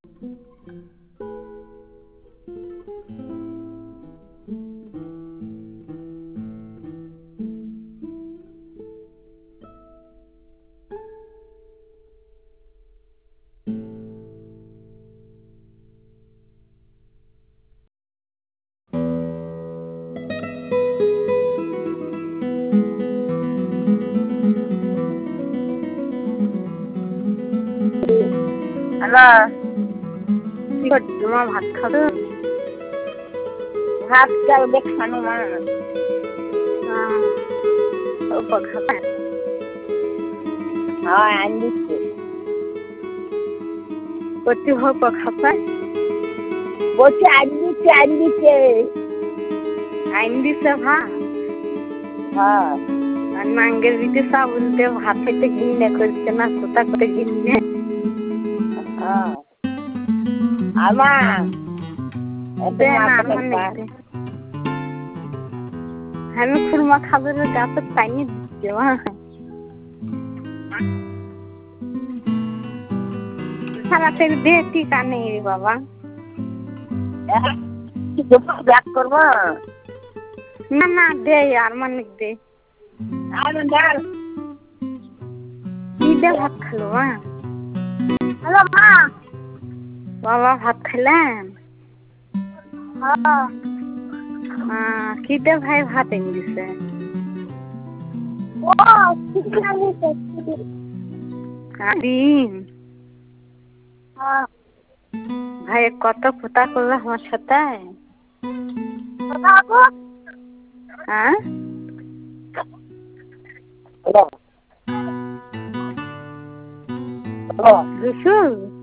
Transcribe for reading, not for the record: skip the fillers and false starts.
Hello, কি করছো মা? ভাত খাবে? ভাত চালবে খানো মা। অল্প খাবে? হ্যাঁ, আনি দিচ্ছে। কতি অল্প খাবে? বলছি আনি দিচ্ছে। আইন দিছে ভাত? হ্যাঁ। আর নাঙ্গের বিটে সাবুন দিয়ে ভাত খেতে ঘিনে করছে না, কোথা করে ঘিনে? হ্যাঁ। আমার আমি খুরমা খাবে না, গাছে পানি দিচ্ছে মা। সারা তেল দিয়ে টিকা নেই রে বাবা। ব্যাক করবো না না, দে আর মানিক দে। কি দিয়ে ভাত খেলো মা? হ্যালো মা। বাবা ভাত খেলেন? কি দিয়ে ভাই ভাত এনে দিছে? ডিম? ভাই কত কথা করলো আমার সাথে? হ্যাঁ রসুল